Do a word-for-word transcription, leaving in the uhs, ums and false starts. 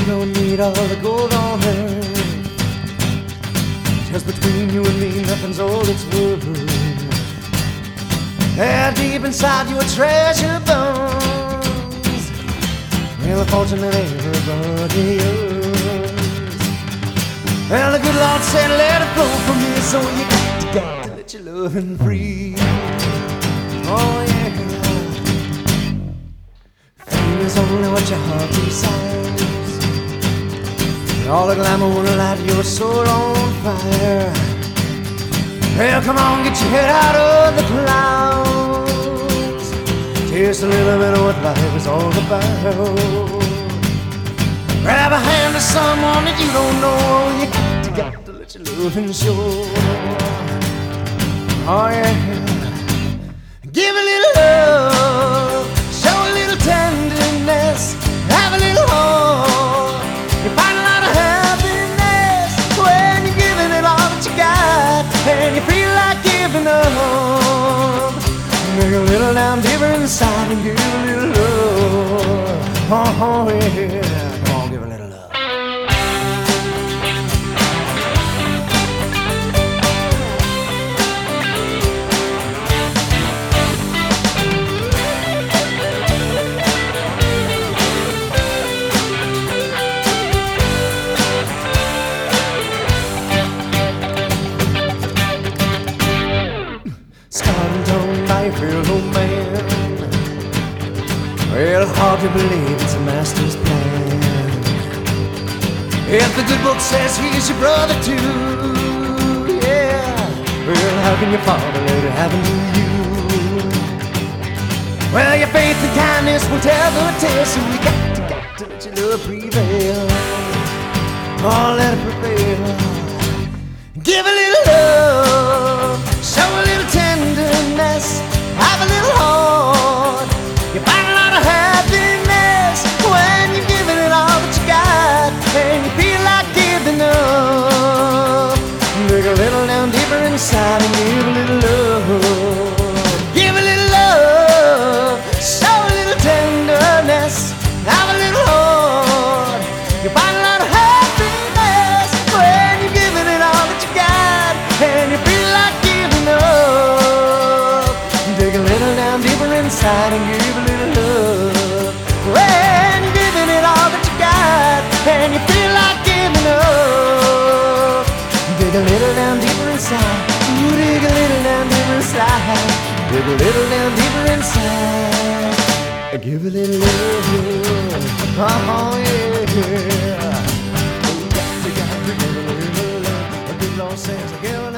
don't need all the gold on earth. Just between you and me, nothing's all it's worth. There deep inside you a treasure bones. Well, a fortune that everybody owns. Well, the good Lord said let it flow from you, so you got to, got to let your loving free. Oh yeah. Fame is only what your heart desires. All the glamour will light your soul on fire. Well, come on, get your head out of the clouds. Taste a little bit of what life is all about. Grab a hand to someone that you don't know. You got to, got to let your loving show. Oh yeah. Give a little love, show a little tenderness, have a little hope. You find a lot of happiness when you're giving it all that you got, and you feel like giving up. Make a little down deeper inside and give a little love. Oh, oh yeah, come on, give a little love. Fellow man, well, hard to believe it's a master's plan. If the good book says he's your brother too, yeah, well, how can your father let it happen to you? Well, your faith and kindness will tell the tale, so you got to, got to let your love prevail. Oh, let it prevail. Give a little love, show a little tenderness, have a little heart. You find a lot of happiness when you're giving it all that you got, and you feel like giving up. Dig a little down deeper inside and give a little love. Give a little love, show a little tenderness, have a little heart. You find a lot of happiness when you're giving it all that you got, and you feel like giving up. Dig a little down deeper inside and give a little love. When you're giving it all that you got, and you feel like giving up. Dig a little down deeper inside. Ooh, dig a little down deeper inside. Dig a little down deeper inside. Give a little love. Oh yeah. Oh, you got to, got to give a little love. The good Lord says, give a little